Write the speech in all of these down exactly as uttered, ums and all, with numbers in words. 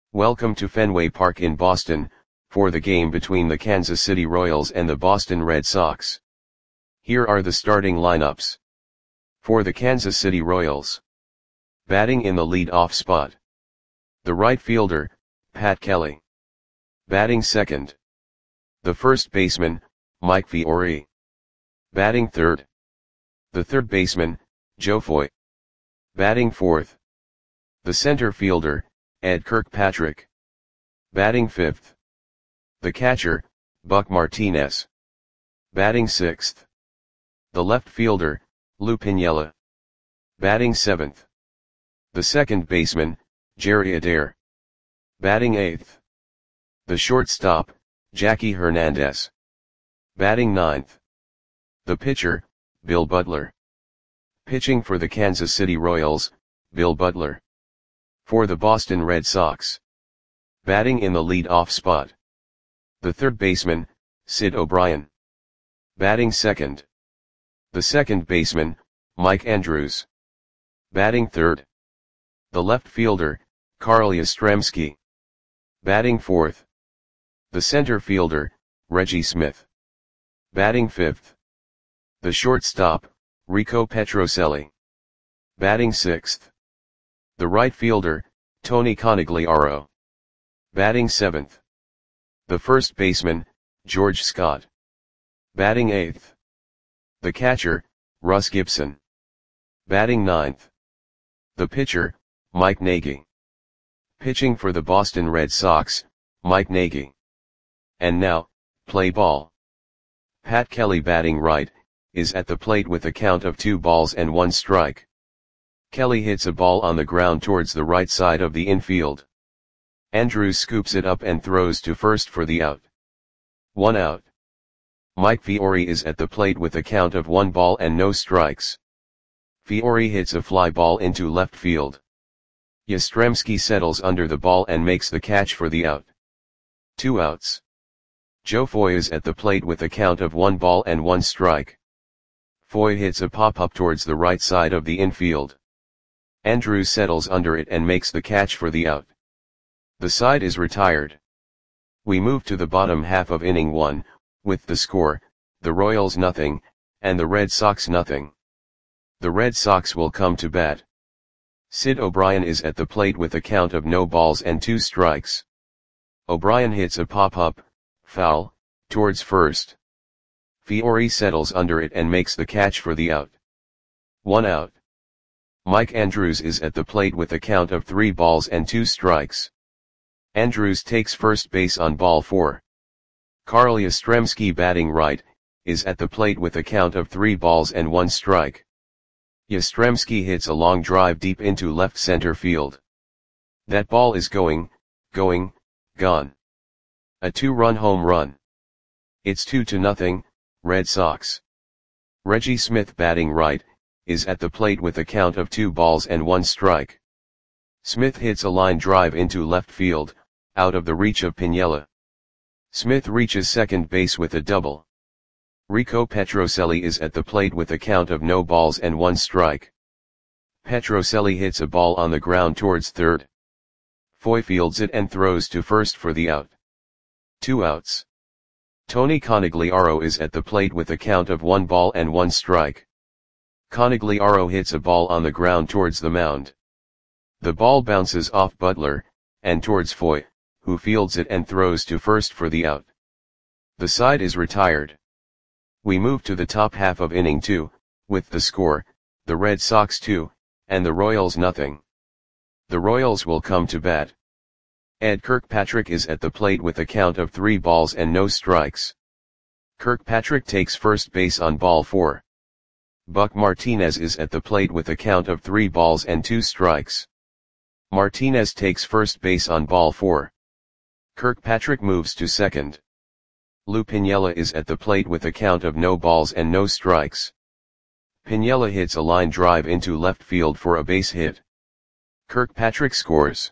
Welcome to Fenway Park in Boston, for the game between the Kansas City Royals and the Boston Red Sox. Here are the starting lineups. For the Kansas City Royals. Batting in the lead-off spot. The right fielder, Pat Kelly. Batting second. The first baseman, Mike Fiore. Batting third. The third baseman, Joe Foy. Batting fourth. The center fielder, Ed Kirkpatrick. Batting fifth. The catcher, Buck Martinez. Batting sixth. The left fielder, Lou Piniella. Batting seventh. The second baseman, Jerry Adair. Batting eighth. The shortstop, Jackie Hernandez. Batting ninth. The pitcher, Bill Butler. Pitching for the Kansas City Royals, Bill Butler. For the Boston Red Sox. Batting in the lead-off spot. The third baseman, Sid O'Brien. Batting second. The second baseman, Mike Andrews. Batting third. The left fielder, Carl Yastrzemski. Batting fourth. The center fielder, Reggie Smith. Batting fifth. The shortstop, Rico Petrocelli. Batting sixth. The right fielder, Tony Conigliaro. Batting seventh. The first baseman, George Scott. Batting eighth. The catcher, Russ Gibson. Batting ninth. The pitcher, Mike Nagy. Pitching for the Boston Red Sox, Mike Nagy. And now, play ball. Pat Kelly batting right, is at the plate with a count of two balls and one strike. Kelly hits a ball on the ground towards the right side of the infield. Andrews scoops it up and throws to first for the out. One out. Mike Fiore is at the plate with a count of one ball and no strikes. Fiore hits a fly ball into left field. Yastrzemski settles under the ball and makes the catch for the out. Two outs. Joe Foy is at the plate with a count of one ball and one strike. Foy hits a pop-up towards the right side of the infield. Andrews settles under it and makes the catch for the out. The side is retired. We move to the bottom half of inning one, with the score, the Royals nothing, and the Red Sox nothing. The Red Sox will come to bat. Sid O'Brien is at the plate with a count of no balls and two strikes. O'Brien hits a pop-up, foul, towards first. Fiore settles under it and makes the catch for the out. One out. Mike Andrews is at the plate with a count of three balls and two strikes. Andrews takes first base on ball four. Carl Yastrzemski batting right, is at the plate with a count of three balls and one strike. Yastrzemski hits a long drive deep into left center field. That ball is going, going, gone. A two-run home run. It's two to nothing, Red Sox. Reggie Smith batting right, is at the plate with a count of two balls and one strike. Smith hits a line drive into left field, out of the reach of Piniella. Smith reaches second base with a double. Rico Petrocelli is at the plate with a count of no balls and one strike. Petrocelli hits a ball on the ground towards third. Foy fields it and throws to first for the out. Two outs. Tony Conigliaro is at the plate with a count of one ball and one strike. Conigliaro hits a ball on the ground towards the mound. The ball bounces off Butler, and towards Foy, who fields it and throws to first for the out. The side is retired. We move to the top half of inning two, with the score, the Red Sox two, and the Royals nothing. The Royals will come to bat. Ed Kirkpatrick is at the plate with a count of three balls and no strikes. Kirkpatrick takes first base on ball four. Buck Martinez is at the plate with a count of three balls and two strikes. Martinez takes first base on ball four. Kirkpatrick moves to second. Lou Piniella is at the plate with a count of no balls and no strikes. Piniella hits a line drive into left field for a base hit. Kirkpatrick scores.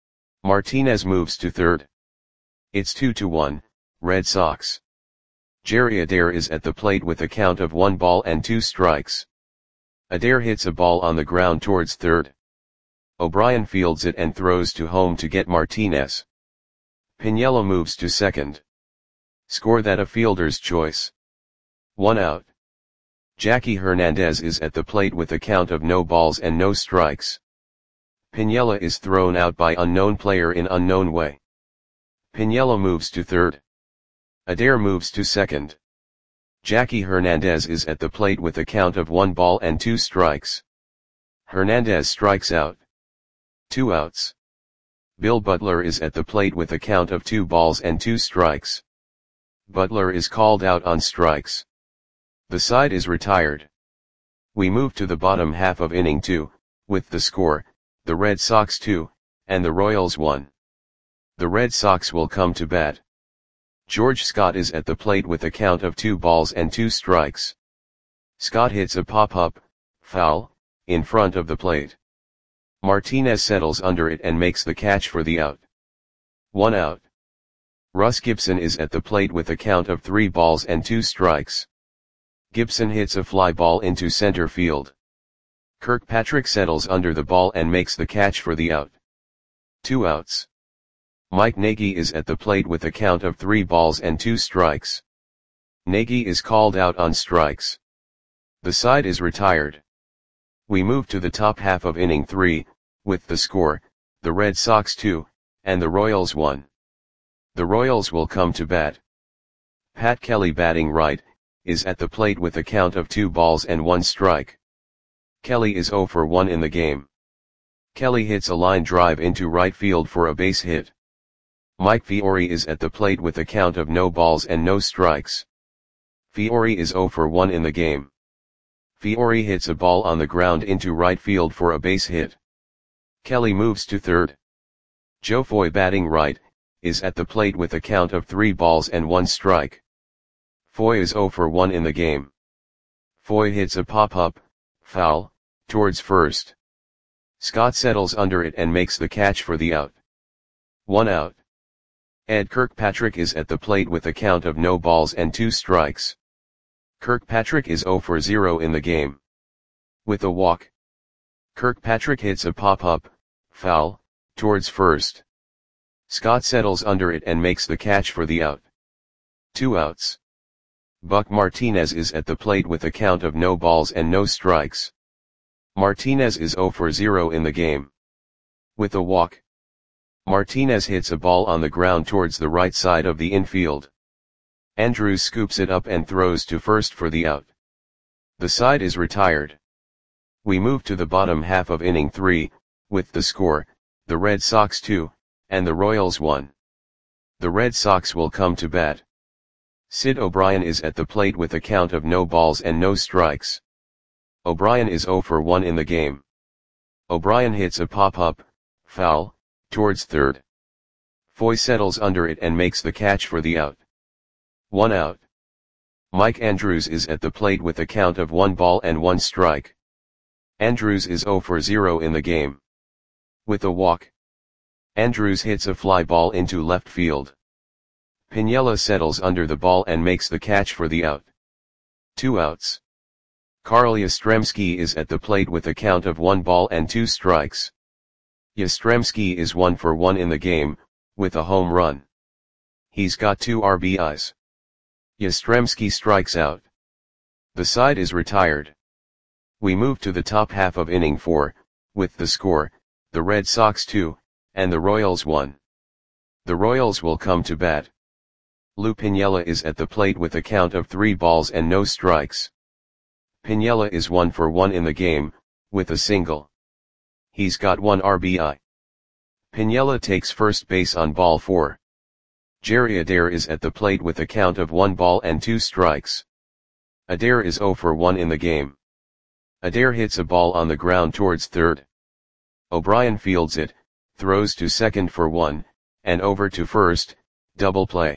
Martinez moves to third. It's two to one, Red Sox. Jerry Adair is at the plate with a count of one ball and two strikes. Adair hits a ball on the ground towards third. O'Brien fields it and throws to home to get Martinez. Piniella moves to second. Score that a fielder's choice. One out. Jackie Hernandez is at the plate with a count of no balls and no strikes. Piniella is thrown out by unknown player in unknown way. Piniella moves to third. Adair moves to second. Jackie Hernandez is at the plate with a count of one ball and two strikes. Hernandez strikes out. Two outs. Bill Butler is at the plate with a count of two balls and two strikes. Butler is called out on strikes. The side is retired. We move to the bottom half of inning two, with the score, the Red Sox two, and the Royals one. The Red Sox will come to bat. George Scott is at the plate with a count of two balls and two strikes. Scott hits a pop-up, foul, in front of the plate. Martinez settles under it and makes the catch for the out. One out. Russ Gibson is at the plate with a count of three balls and two strikes. Gibson hits a fly ball into center field. Kirkpatrick settles under the ball and makes the catch for the out. Two outs. Mike Nagy is at the plate with a count of three balls and two strikes. Nagy is called out on strikes. The side is retired. We move to the top half of inning three, with the score, the Red Sox two, and the Royals one. The Royals will come to bat. Pat Kelly, batting right, is at the plate with a count of two balls and one strike. Kelly is oh for one in the game. Kelly hits a line drive into right field for a base hit. Mike Fiore is at the plate with a count of no balls and no strikes. Fiore is oh for one in the game. Fiore hits a ball on the ground into right field for a base hit. Kelly moves to third. Joe Foy, batting right, is at the plate with a count of three balls and one strike. Foy is oh for one in the game. Foy hits a pop-up, foul, towards first. Scott settles under it and makes the catch for the out. One out. Ed Kirkpatrick is at the plate with a count of no balls and two strikes. Kirkpatrick is oh for zero in the game. With a walk. Kirkpatrick hits a pop-up, foul, towards first. Scott settles under it and makes the catch for the out. Two outs. Buck Martinez is at the plate with a count of no balls and no strikes. Martinez is oh for zero in the game. With a walk. Martinez hits a ball on the ground towards the right side of the infield. Andrews scoops it up and throws to first for the out. The side is retired. We move to the bottom half of inning three, with the score, the Red Sox two, and the Royals one. The Red Sox will come to bat. Sid O'Brien is at the plate with a count of no balls and no strikes. O'Brien is oh for one in the game. O'Brien hits a pop-up, foul, towards third. Foy settles under it and makes the catch for the out. One out. Mike Andrews is at the plate with a count of one ball and one strike. Andrews is oh for zero in the game. With a walk. Andrews hits a fly ball into left field. Piniella settles under the ball and makes the catch for the out. Two outs. Carl Yastrzemski is at the plate with a count of one ball and two strikes. Yastrzemski is one for one in the game, with a home run. He's got two R B Is. Yastrzemski strikes out. The side is retired. We move to the top half of inning four, with the score, the Red Sox two, and the Royals one. The Royals will come to bat. Lou Piniella is at the plate with a count of three balls and no strikes. Piniella is one for one in the game, with a single. He's got one R B I. Piniella takes first base on ball four. Jerry Adair is at the plate with a count of one ball and two strikes. Adair is oh for one in the game. Adair hits a ball on the ground towards third. O'Brien fields it, throws to second for one, and over to first, double play.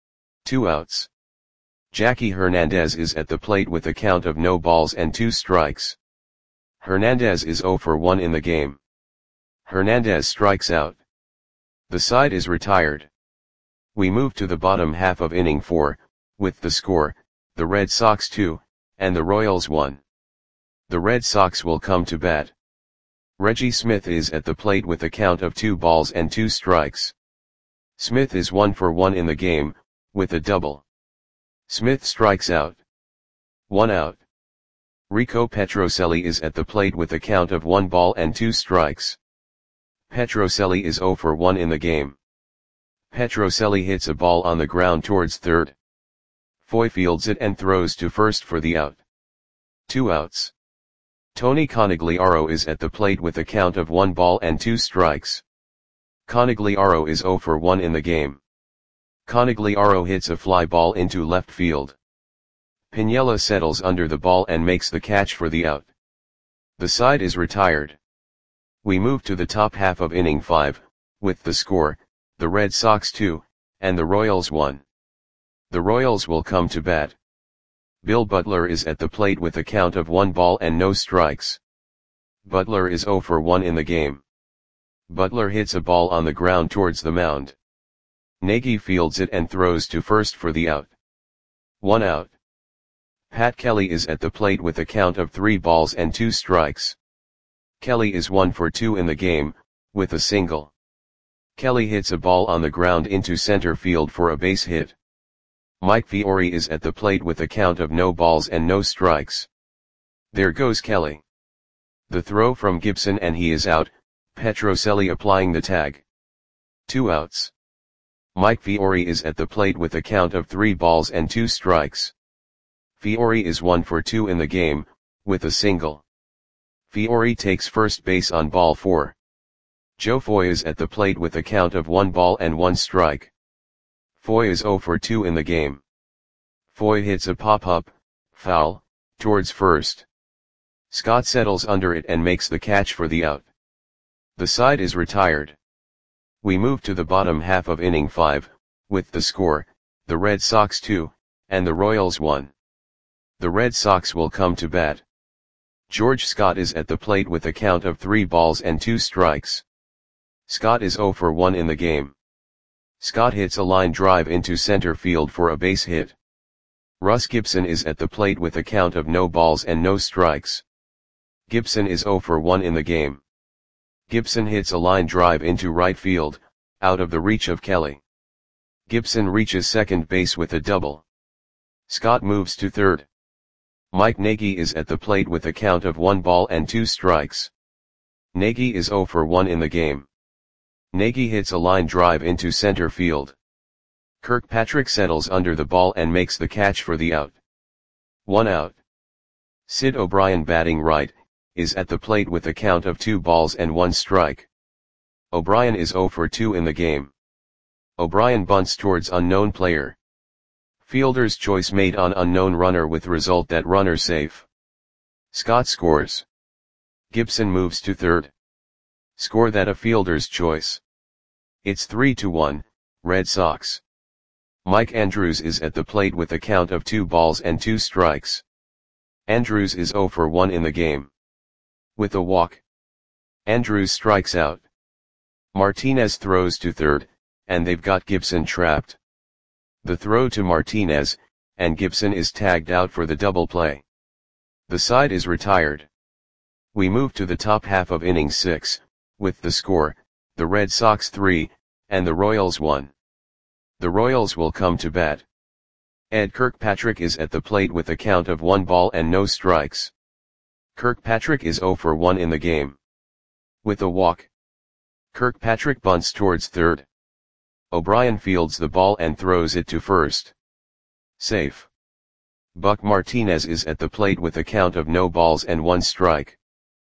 Two outs. Jackie Hernandez is at the plate with a count of no balls and two strikes. Hernandez is oh for one in the game. Hernandez strikes out. The side is retired. We move to the bottom half of inning four, with the score, the Red Sox two, and the Royals one. The Red Sox will come to bat. Reggie Smith is at the plate with a count of two balls and two strikes. Smith is one for one in the game, with a double. Smith strikes out. One out. Rico Petrocelli is at the plate with a count of one ball and two strikes. Petrocelli is zero for one in the game. Petrocelli hits a ball on the ground towards third. Foy fields it and throws to first for the out. Two outs. Tony Conigliaro is at the plate with a count of one ball and two strikes. Conigliaro is zero for one in the game. Conigliaro hits a fly ball into left field. Piniella settles under the ball and makes the catch for the out. The side is retired. We move to the top half of inning five, with the score, the Red Sox two, and the Royals one. The Royals will come to bat. Bill Butler is at the plate with a count of one ball and no strikes. Butler is zero for one in the game. Butler hits a ball on the ground towards the mound. Nagy fields it and throws to first for the out. One out. Pat Kelly is at the plate with a count of three balls and two strikes. Kelly is one for two in the game, with a single. Kelly hits a ball on the ground into center field for a base hit. Mike Fiore is at the plate with a count of no balls and no strikes. There goes Kelly. The throw from Gibson and he is out, Petrocelli applying the tag. Two outs. Mike Fiore is at the plate with a count of three balls and two strikes. Fiore is one for two in the game, with a single. Fiore takes first base on ball four. Joe Foy is at the plate with a count of one ball and one strike. Foy is zero for two in the game. Foy hits a pop-up, foul, towards first. Scott settles under it and makes the catch for the out. The side is retired. We move to the bottom half of inning five, with the score, the Red Sox two, and the Royals one. The Red Sox will come to bat. George Scott is at the plate with a count of three balls and two strikes. Scott is zero for one in the game. Scott hits a line drive into center field for a base hit. Russ Gibson is at the plate with a count of no balls and no strikes. Gibson is zero for one in the game. Gibson hits a line drive into right field, out of the reach of Kelly. Gibson reaches second base with a double. Scott moves to third. Mike Nagy is at the plate with a count of one ball and two strikes. Nagy is zero for one in the game. Nagy hits a line drive into center field. Kirkpatrick settles under the ball and makes the catch for the out. One out. Sid O'Brien, batting right, is at the plate with a count of two balls and one strike. O'Brien is zero for two in the game. O'Brien bunts towards unknown player. Fielder's choice made on unknown runner with result that runner safe. Scott scores. Gibson moves to third. Score that a fielder's choice. It's three to one, Red Sox. Mike Andrews is at the plate with a count of two balls and two strikes. Andrews is zero for one in the game. With a walk. Andrews strikes out. Martinez throws to third, and they've got Gibson trapped. The throw to Martinez, and Gibson is tagged out for the double play. The side is retired. We move to the top half of inning six, with the score, the Red Sox three, and the Royals one. The Royals will come to bat. Ed Kirkpatrick is at the plate with a count of one ball and no strikes. Kirkpatrick is zero for one in the game. With a walk. Kirkpatrick bunts towards third. O'Brien fields the ball and throws it to first. Safe. Buck Martinez is at the plate with a count of no balls and one strike.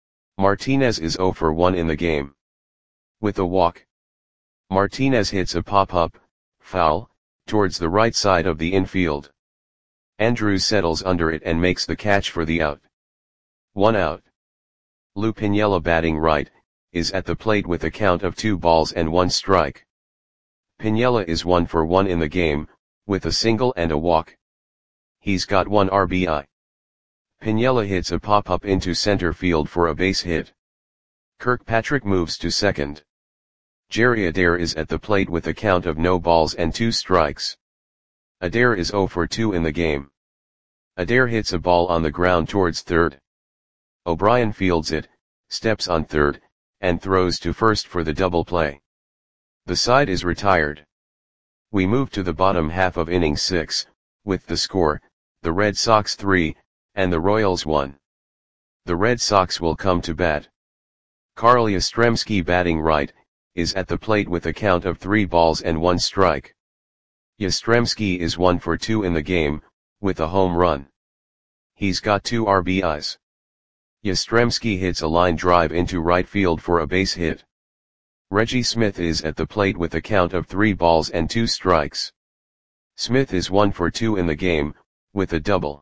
Martinez is zero for one in the game. With a walk. Martinez hits a pop-up, foul, towards the right side of the infield. Andrews settles under it and makes the catch for the out. One out. Lou Piniella, batting right, is at the plate with a count of two balls and one strike. Piniella is one for one in the game, with a single and a walk. He's got one R B I. Piniella hits a pop-up into center field for a base hit. Kirkpatrick moves to second. Jerry Adair is at the plate with a count of no balls and two strikes. Adair is zero for two in the game. Adair hits a ball on the ground towards third. O'Brien fields it, steps on third, and throws to first for the double play. The side is retired. We move to the bottom half of inning six, with the score, the Red Sox three, and the Royals one. The Red Sox will come to bat. Carl Yastrzemski, batting right, is at the plate with a count of three balls and one strike. Yastrzemski is one for two in the game, with a home run. He's got two R B Is. Yastrzemski hits a line drive into right field for a base hit. Reggie Smith is at the plate with a count of three balls and two strikes. Smith is one for two in the game, with a double.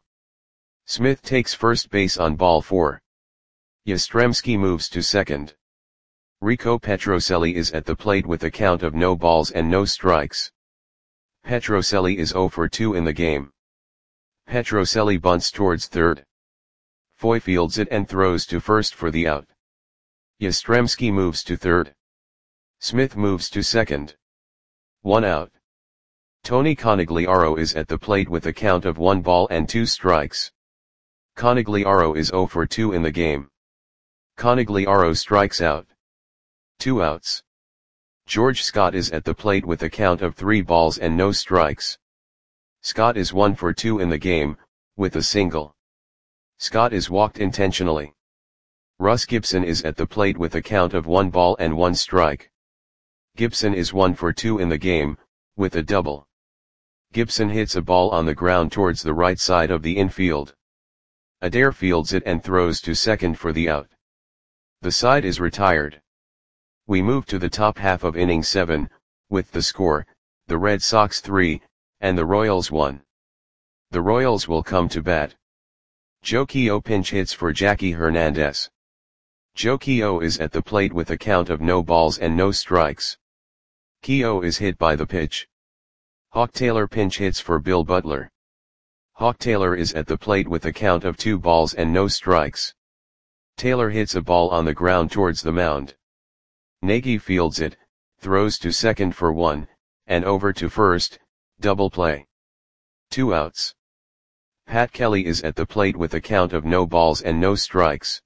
Smith takes first base on ball four. Yastrzemski moves to second. Rico Petrocelli is at the plate with a count of no balls and no strikes. Petrocelli is zero for two in the game. Petrocelli bunts towards third. Foy fields it and throws to first for the out. Yastrzemski moves to third. Smith moves to second. One out. Tony Conigliaro is at the plate with a count of one ball and two strikes. Conigliaro is zero for two in the game. Conigliaro strikes out. Two outs. George Scott is at the plate with a count of three balls and no strikes. Scott is one for two in the game, with a single. Scott is walked intentionally. Russ Gibson is at the plate with a count of one ball and one strike. Gibson is one for two in the game, with a double. Gibson hits a ball on the ground towards the right side of the infield. Adair fields it and throws to second for the out. The side is retired. We move to the top half of inning seven, with the score, the Red Sox three, and the Royals one. The Royals will come to bat. Joe Keough pinch hits for Jackie Hernandez. Joe Keough is at the plate with a count of no balls and no strikes. Keough is hit by the pitch. Hawk Taylor pinch hits for Bill Butler. Hawk Taylor is at the plate with a count of two balls and no strikes. Taylor hits a ball on the ground towards the mound. Nagy fields it, throws to second for one, and over to first, double play. Two outs. Pat Kelly is at the plate with a count of no balls and no strikes.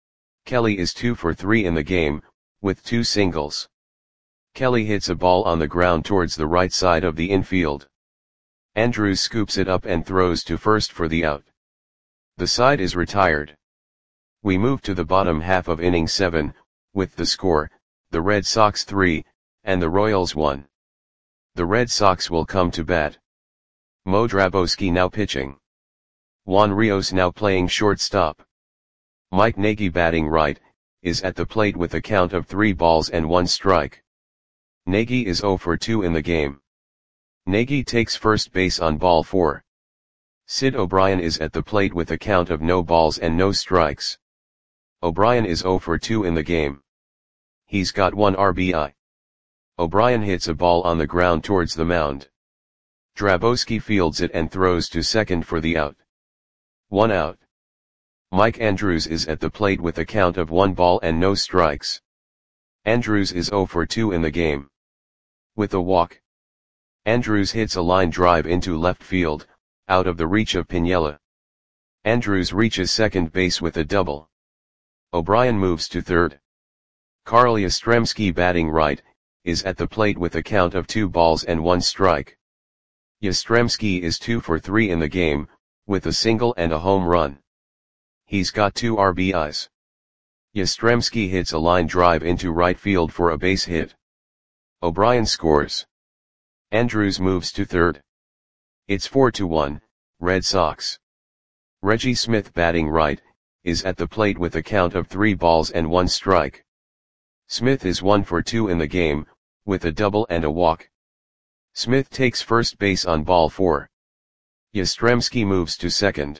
Kelly is two for three in the game, with two singles. Kelly hits a ball on the ground towards the right side of the infield. Andrews scoops it up and throws to first for the out. The side is retired. We move to the bottom half of inning seven, with the score, the Red Sox three, and the Royals one. The Red Sox will come to bat. Mo Drabowski now pitching. Juan Rios now playing shortstop. Mike Nagy, batting right, is at the plate with a count of three balls and one strike. Nagy is zero for two in the game. Nagy takes first base on ball four. Sid O'Brien is at the plate with a count of no balls and no strikes. O'Brien is zero for two in the game. He's got one R B I. O'Brien hits a ball on the ground towards the mound. Drabowski fields it and throws to second for the out. One out. Mike Andrews is at the plate with a count of one ball and no strikes. Andrews is zero for two in the game. With a walk. Andrews hits a line drive into left field, out of the reach of Piniella. Andrews reaches second base with a double. O'Brien moves to third. Carl Yastrzemski, batting right, is at the plate with a count of two balls and one strike. Yastrzemski is two for three in the game, with a single and a home run. He's got two R B Is. Yastrzemski hits a line drive into right field for a base hit. O'Brien scores. Andrews moves to third. It's four to one, Red Sox. Reggie Smith, batting right, is at the plate with a count of three balls and one strike. Smith is one for two in the game, with a double and a walk. Smith takes first base on ball four. Yastrzemski moves to second.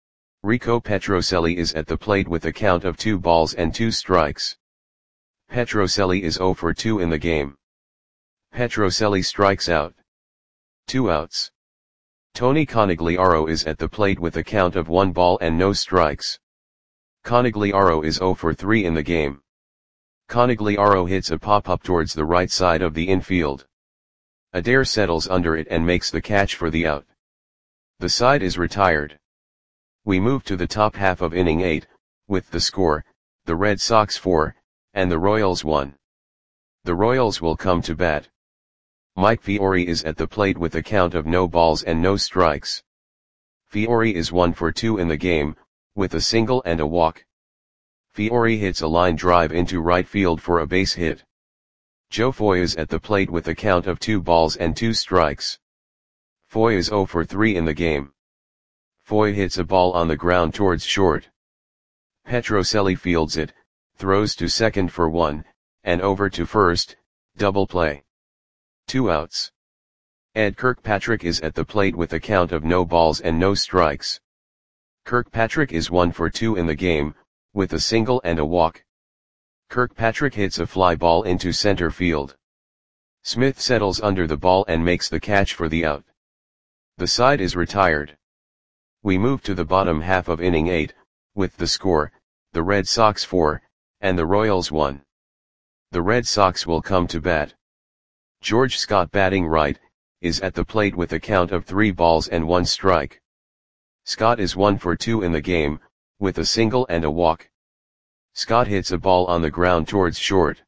Rico Petrocelli is at the plate with a count of two balls and two strikes. Petrocelli is zero for two in the game. Petrocelli strikes out. Two outs. Tony Conigliaro is at the plate with a count of one ball and no strikes. Conigliaro is zero for three in the game. Conigliaro hits a pop-up towards the right side of the infield. Adair settles under it and makes the catch for the out. The side is retired. We move to the top half of inning eight, with the score, the Red Sox four, and the Royals one. The Royals will come to bat. Mike Fiore is at the plate with a count of no balls and no strikes. Fiore is one for two in the game, with a single and a walk. Fiore hits a line drive into right field for a base hit. Joe Foy is at the plate with a count of two balls and two strikes. Foy is zero for three in the game. Foy hits a ball on the ground towards short. Petrocelli fields it, throws to second for one, and over to first, double play. Two outs. Ed Kirkpatrick is at the plate with a count of no balls and no strikes. Kirkpatrick is one for two in the game, with a single and a walk. Kirkpatrick hits a fly ball into center field. Smith settles under the ball and makes the catch for the out. The side is retired. We move to the bottom half of inning eight, with the score, the Red Sox four, and the Royals one. The Red Sox will come to bat. George Scott, batting right, is at the plate with a count of three balls and one strike. Scott is one for two in the game, with a single and a walk. Scott hits a ball on the ground towards short.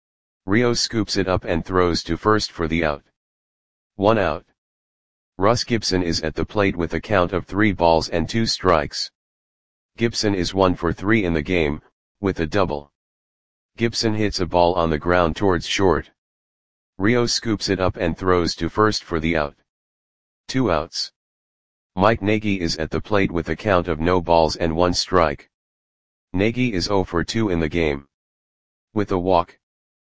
Rios scoops it up and throws to first for the out. One out. Russ Gibson is at the plate with a count of three balls and two strikes. Gibson is one for three in the game, with a double. Gibson hits a ball on the ground towards short. Rios scoops it up and throws to first for the out. Two outs. Mike Nagy is at the plate with a count of no balls and one strike. Nagy is zero for two in the game. With a walk.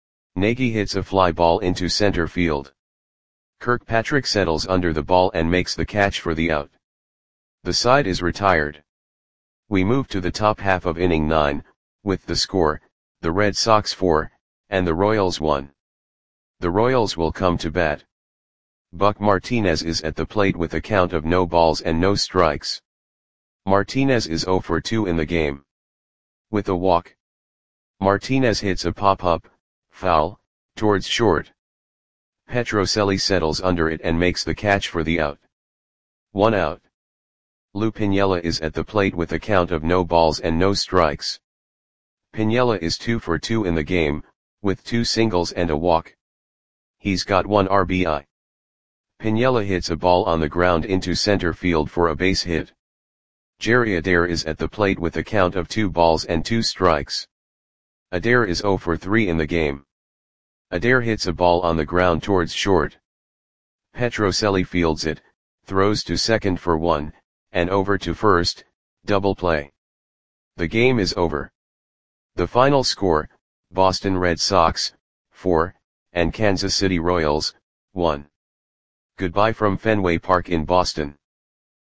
Nagy hits a fly ball into center field. Kirkpatrick settles under the ball and makes the catch for the out. The side is retired. We move to the top half of inning nine, with the score, the Red Sox four, and the Royals one. The Royals will come to bat. Buck Martinez is at the plate with a count of no balls and no strikes. Martinez is zero for two in the game. With a walk. Martinez hits a pop-up, foul, towards short. Petrocelli settles under it and makes the catch for the out. One out. Lou Piniella is at the plate with a count of no balls and no strikes. Piniella is two for two in the game, with two singles and a walk. He's got one R B I. Piniella hits a ball on the ground into center field for a base hit. Jerry Adair is at the plate with a count of two balls and two strikes. Adair is zero for three in the game. Adair hits a ball on the ground towards short. Petrocelli fields it, throws to second for one, and over to first, double play. The game is over. The final score, Boston Red Sox, four, and Kansas City Royals, one. Goodbye from Fenway Park in Boston.